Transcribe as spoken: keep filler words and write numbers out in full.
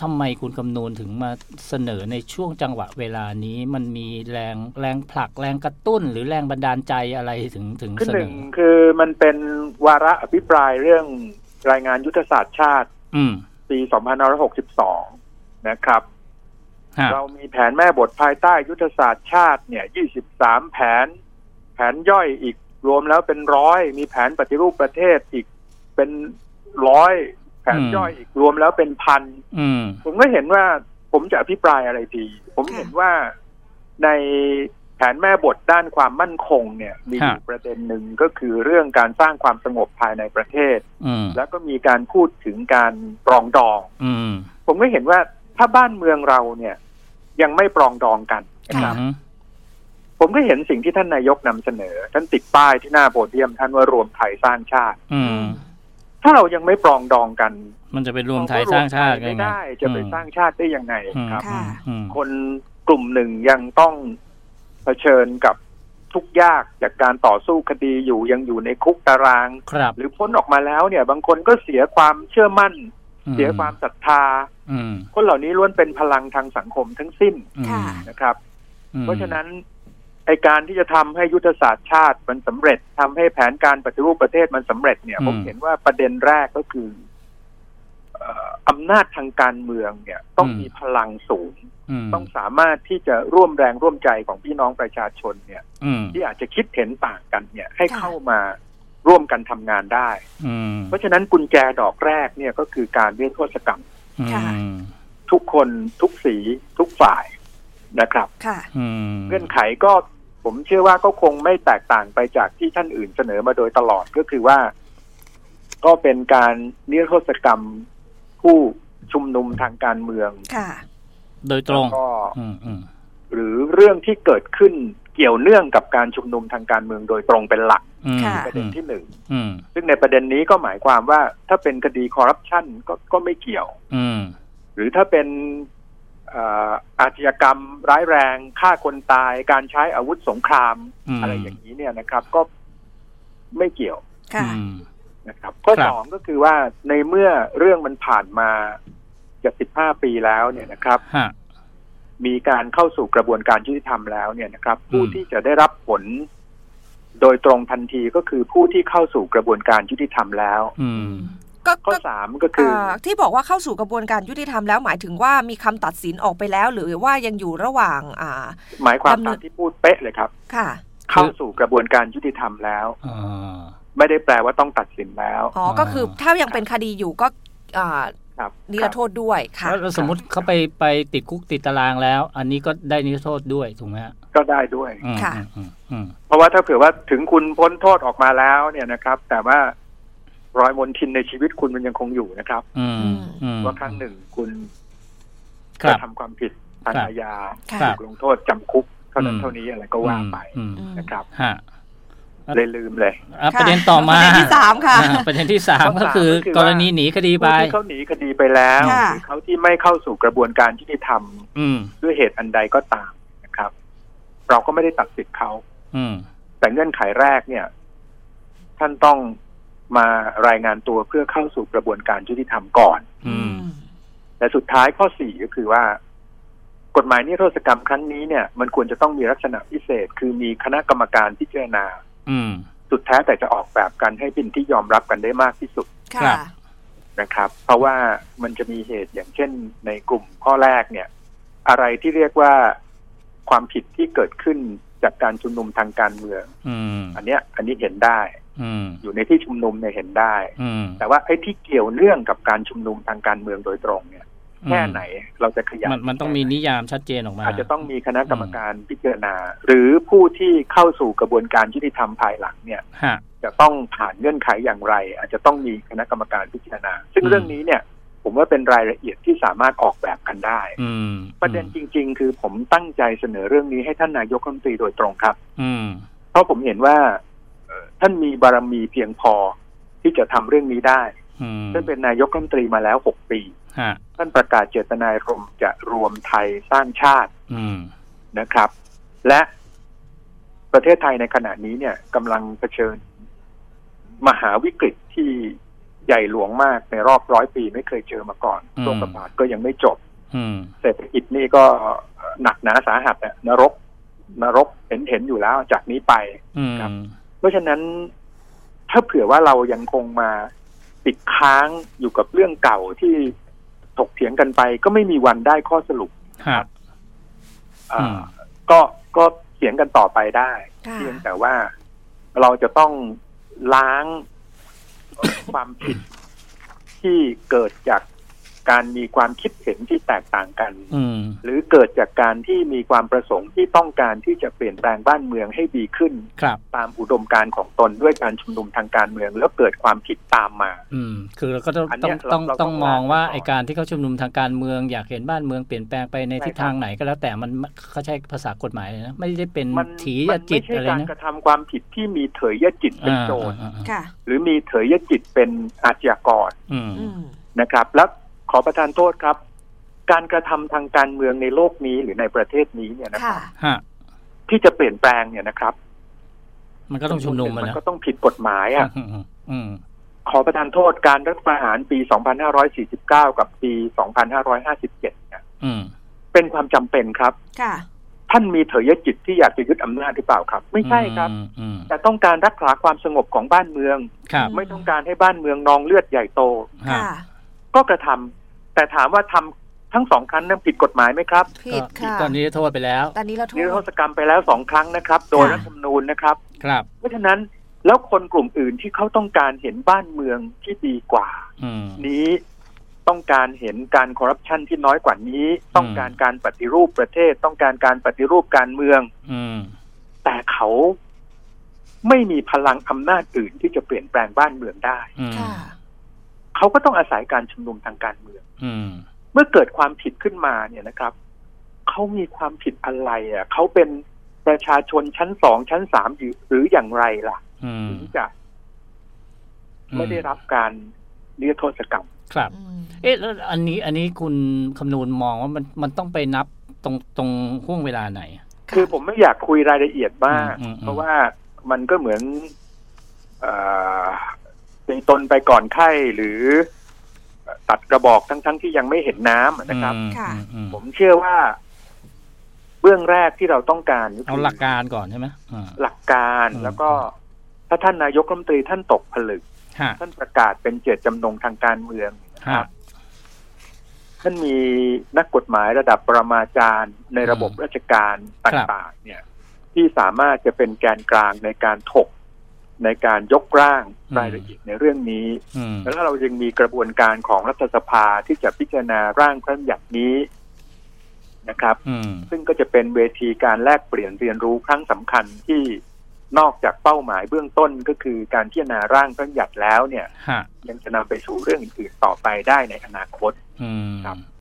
ทำไมคุณคำนูนถึงมาเสนอในช่วงจังหวะเวลานี้มันมีแรงแรงผลักแรงกระตุ้นหรือแรงบันดาลใจอะไรถึงถึงเสนอคือหนึ่งคือมันเป็นวาระอภิปรายเรื่องรายงานยุทธศาสตร์ชาติปีสองพันห้าร้อยหกสิบสองนะครับเรามีแผนแม่บทภายใต้ยุทธศาสตร์ชาติเนี่ยยี่สิบสามแผนแผนย่อยอีกรวมแล้วเป็นร้อยมีแผนปฏิรูปประเทศอีกเป็นร้อยแผนย่อยอีกรวมแล้วเป็นพันผมก็เห็นว่าผมจะอภิปรายอะไรดีผมเห็นว่าในแผนแม่บทด้านความมั่นคงเนี่ยมีประเด็นหนึ่งก็คือเรื่องการสร้างความสงบภายในประเทศแล้วก็มีการพูดถึงการปรองดองผมก็เห็นว่าถ้าบ้านเมืองเราเนี่ยยังไม่ปรองดองกันนะครับผมก็เห็นสิ่งที่ท่านนายกนำเสนอท่านติดป้ายที่หน้าโพเดียมท่านว่ารวมไทยสร้างชาติถ้าเรายังไม่ปรองดองกันมันจะเป็นรวมไทยสร้างชาติไม่ได้จะไปสร้างชาติได้ยังไงครับคนกลุ่มหนึ่งยังต้องเผชิญกับทุกข์ยากจากการต่อสู้คดีอยู่ยังอยู่ในคุกตารางหรือพ้นออกมาแล้วเนี่ยบางคนก็เสียความเชื่อมั่นเสียความศรัทธาคนเหล่านี้ล้วนเป็นพลังทางสังคมทั้งสิ้นนะครับเพราะฉะนั้นไอการที่จะทำให้ยุทธศาสตร์ชาติมันสำเร็จทำให้แผนการปฏิรูปประเทศมันสำเร็จเนี่ยผมเห็นว่าประเด็นแรกก็คืออำนาจทางการเมืองเนี่ยต้องมีพลังสูงต้องสามารถที่จะร่วมแรงร่วมใจของพี่น้องประชาชนเนี่ยที่อาจจะคิดเห็นต่างกันเนี่ยให้เข้ามาร่วมกันทำงานได้เพราะฉะนั้นกุญแจดอกแรกเนี่ยก็คือการนิรโทษกรรมทุกคนทุกสีทุกฝ่ายนะครับเงื่อนไขก็ผมเชื่อว่าก็คงไม่แตกต่างไปจากที่ท่านอื่นเสนอมาโดยตลอดก็คือว่าก็เป็นการนิรโทษกรรมผู้ชุมนุมทางการเมืองโดยตรงก็หรือเรื่องที่เกิดขึ้นเกี่ยวเนื่องกับการชุมนุมทางการเมืองโดยตรงเป็นหลักประเด็นที่หนึ่งซึ่งในประเด็นนี้ก็หมายความว่าถ้าเป็นคดีคอร์รัปชันก็ก็ไม่เกี่ยวหรือถ้าเป็นอาชญากรรมร้ายแรงฆ่าคนตายการใช้อาวุธสงครามอะไรอย่างนี้เนี่ยนะครับก็ไม่เกี่ยวนะครับข้อสองก็คือว่าในเมื่อเรื่องมันผ่านมาจะสิบห้าปีแล้วเนี่ยนะครับมีการเข้าสู่กระบวนการยุติธรรมแล้วเนี่ยนะครับผู้ที่จะได้รับผลโดยตรงทันทีก็คือผู้ที่เข้าสู่กระบวนการยุติธรรมแล้วข้อสามก็คือที่บอกว่าเข้าสู่กระบวนการยุติธรรมแล้วหมายถึงว่ามีคำตัดสินออกไปแล้วหรือว่ายังอยู่ระหว่างอ่าหมายความตามที่พูดเป๊ะเลยครับค่ะเข้าสู่กระบวนการยุติธรรมแล้วไม่ได้แปลว่าต้องตัดสินแล้วอ๋อก็คือถ้ายังเป็นคดีอยู่ก็อ่านิรโทษด้วยค่ะแล้วสมมติเขาไปไปติดคุกติดตารางแล้วอันนี้ก็ได้นิรโทษด้วยถูกไหมก็ได้ด้วยค่ะเพราะว่าถ้าเผื่อว่าถึงคุณพ้นโทษออกมาแล้วเนี่ยนะครับแต่ว่ารอยมลทินในชีวิตคุณมันยังคงอยู่นะครับว่าครั้งหนึ่งคุณกระทำความผิดทางอาญาถูกลงโทษจำคุกเท่านั้นเท่านี้อะไรก็ว่าไปนะครับเลยลืมเลยประเด็นต่อมาประเด็นที่สามค่ะประเด็นที่สามก็คือกรณีหนีคดีไปที่เขาหนีคดีไปแล้วเขาที่ไม่เข้าสู่กระบวนการยุติธรรมด้วยเหตุอันใดก็ตามนะครับเราก็ไม่ได้ตัดสิทธิ์เขาแต่เงื่อนไขแรกเนี่ยท่านต้องมารายงานตัวเพื่อเข้าสู่กระบวนการยุติธรรมก่อนแต่สุดท้ายข้อสี่ก็คือว่ากฎหมายนิรโทษกรรมครั้งนี้เนี่ยมันควรจะต้องมีลักษณะพิเศษคือมีคณะกรรมการพิจารณาสุดแท้แต่จะออกแบบกันให้เป็นที่ยอมรับกันได้มากที่สุดนะครับเพราะว่ามันจะมีเหตุอย่างเช่นในกลุ่มข้อแรกเนี่ยอะไรที่เรียกว่าความผิดที่เกิดขึ้นจากการชุมนุมทางการเมืองอันเนี้ยอันนี้เห็นได้อยู่ในที่ชุมนุมเนี่ยเห็นได้แต่ว่าไอ้ที่เกี่ยวเนื่องกับการชุมนุมทางการเมืองโดยตรงเนี่ยแค่ไหนเราจะขยายมันมันต้องมีนิยามชัดเจนออกมาอาจจะต้องมีคณะกรรมการพิจารณาหรือผู้ที่เข้าสู่กระบวนการยุติธรรมภายหลังเนี่ยจะต้องผ่านเงื่อนไขอย่างไรอาจจะต้องมีคณะกรรมการพิจารณาซึ่งเรื่องนี้เนี่ยผมว่าเป็นรายละเอียดที่สามารถออกแบบกันได้ประเด็นจริงๆคือผมตั้งใจเสนอเรื่องนี้ให้ท่านนายกรัฐมนตรีโดยตรงครับเพราะผมเห็นว่าท่านมีบารมีเพียงพอที่จะทำเรื่องนี้ได้ท่านเป็นนายกรัฐมนตรีมาแล้วหกปีท่านประกาศเจตนารมณ์จะรวมไทยสร้างชาตินะครับและประเทศไทยในขณะนี้เนี่ยกำลังเผชิญมหาวิกฤตที่ใหญ่หลวงมากในรอบร้อยปีไม่เคยเจอมาก่อนโรคระบาดก็ยังไม่จบเศรษฐกิจนี่ก็หนักหนาสาหัสนรกนรกเห็นเห็นอยู่แล้วจากนี้ไปครับเพราะฉะนั้นถ้าเผื่อว่าเรายังคงมาติดค้างอยู่กับเรื่องเก่าที่ถกเถียงกันไปก็ไม่มีวันได้ข้อสรุปครับก็ก็เถียงกันต่อไปได้เพียงแต่ว่าเราจะต้องล้างความผิดที่เกิดจากการมีความคิดเห็นที่แตกต่างกันหรือเกิดจากการที่มีความประสงค์ที่ต้องการที่จะเปลี่ยนแปลงบ้านเมืองให้ดีขึ้นตามอุดมการณ์ของตนด้วยการชุมนุมทางการเมืองแล้วเกิดความผิดตามมาอืมคือเราก็ต้องต้องต้องต้องมองว่าไอ้การที่เขาชุมนุมทางการเมืองอยากเห็นบ้านเมืองเปลี่ยนแปลงไปในทิศทางไหนก็แล้วแต่มันเขาใช้ภาษากฎหมายเลยนะไม่ได้เป็นถียจิตอะไรนะไม่ใช่การกระทำความผิดที่มีเถยจิตเป็นโจรหรือมีเถยจิตเป็นอาชญากรนะครับแล้วขอประทานโทษครับการกระทำทางการเมืองในโลกนี้หรือในประเทศนี้เนี่ยนะครับที่จะเปลี่ยนแปลงเนี่ยนะครับมันก็ต้องชุมนุมมันก็ต้องผิดกฎหมายอ่ะขอประทานโทษการรัฐประหารปีสองพันห้าร้อยสี่สิบเก้ากับปีสองพันห้าร้อยห้าสิบเจ็ดเนี่ยเป็นความจำเป็นครับท่านมีเถยจิตที่อยากจะยึดอำนาจหรือเปล่าครับไม่ใช่ครับแต่ต้องการรักษาความสงบของบ้านเมืองไม่ต้องการให้บ้านเมืองนองเลือดใหญ่โตก็กระทำแต่ถามว่าทำทั้งสองครั้งนั้นผิดกฎหมายไหมครับผิดค่ะตอนนี้โทษไปแล้วตอนนี้เราโทษนิรโทษกรรมไปแล้วสองครั้งนะครับโดยรัฐธรรมนูญนะครับครับเพราะฉะนั้นแล้วคนกลุ่มอื่นที่เขาต้องการเห็นบ้านเมืองที่ดีกว่านี้ต้องการเห็นการคอร์รัปชันที่น้อยกว่านี้ต้องการการปฏิรูปประเทศต้องการการปฏิรูปการเมืองแต่เขาไม่มีพลังอำนาจอื่นที่จะเปลี่ยนแปลงบ้านเมืองได้เขาก็ต้องอาศัยการชุมนุมทางการเมืองเมื่อเกิดความผิดขึ้นมาเนี่ยนะครับเขามีความผิดอะไรอ่ะเขาเป็นประชาชนชั้นสองชั้นสามหรืออย่างไรล่ะถึงจะไม่ได้รับการนิรโทษกรรมครับเอ๊ะแล้วอันนี้อันนี้คุณคำนูนมองว่ามันมันต้องไปนับตรงตรงห่วงเวลาไหนคือผมไม่อยากคุยรายละเอียดมากเพราะว่ามันก็เหมือนตีตนไปก่อนไข้หรือตัดกระบอกทั้งๆ ท, ที่ยังไม่เห็นน้ำนะครับผมเชื่อว่าเบื้องแรกที่เราต้องการเอาหลักการก่อนใช่ไหมหลักการแล้วก็ถ้าท่านนายกรัฐมนตรีท่านตกผลึกท่านประกาศเป็นเจตจำนงทางการเมืองครับท่านมีนักกฎหมายระดับปรมาจารย์ในระบบราชการต่างๆเนี่ยที่สามารถจะเป็นแกนกลางในการถกในการยกร่างรายละเอียดในเรื่องนี้แล้วเรายังมีกระบวนการของรัฐสภาที่จะพิจารณาร่างพระราชบัญญัตินี้นะครับซึ่งก็จะเป็นเวทีการแลกเปลี่ยนเรียนรู้ครั้งสำคัญที่นอกจากเป้าหมายเบื้องต้นก็คือการพิจารณาร่างพระราชบัญญัติแล้วเนี่ยยังจะนำไปสู่เรื่องอื่นๆต่อไปได้ในอนาคตครับ